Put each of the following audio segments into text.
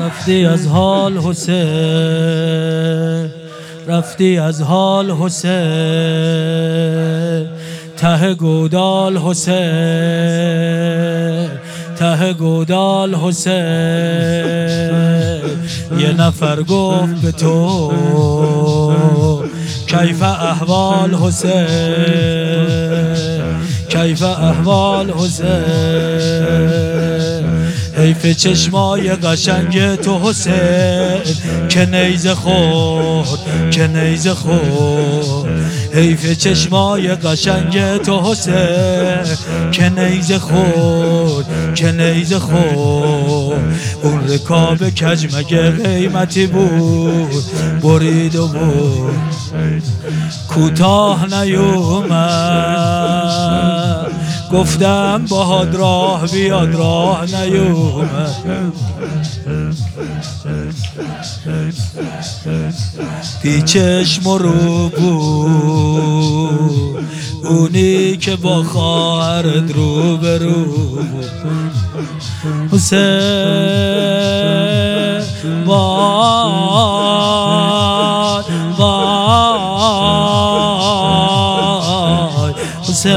رفتی از حال حسین، رفتی از حال حسین، ته گودال حسین، ته گودال حسین. یه نفر گفت به تو کیف احوال حسین، کیف احوال حسین. حیف چشمای قشنگ تو حسین که نیزه خورد، که نیزه خورد. حیف چشمای قشنگ تو حسین که نیزه خورد، که نیزه خورد. اون رکاب کج مگه قیمتی بود، برید و بود کوتاه نیومد. گفتم باهات راه بیاد، راه نیومد. بی چشم رو بود اونی که با خواهرت رو به رو بود. حسین وای وای، حسین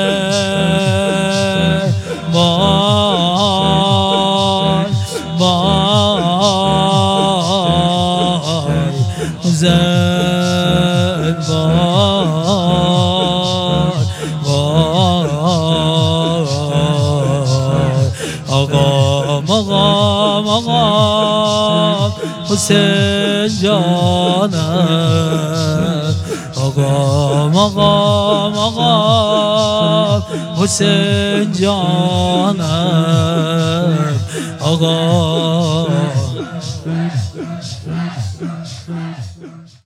وای وای، حسین وای وای. آقا مقام آقا حسین جانم، آقا مقام آقا حسین جانم، آقا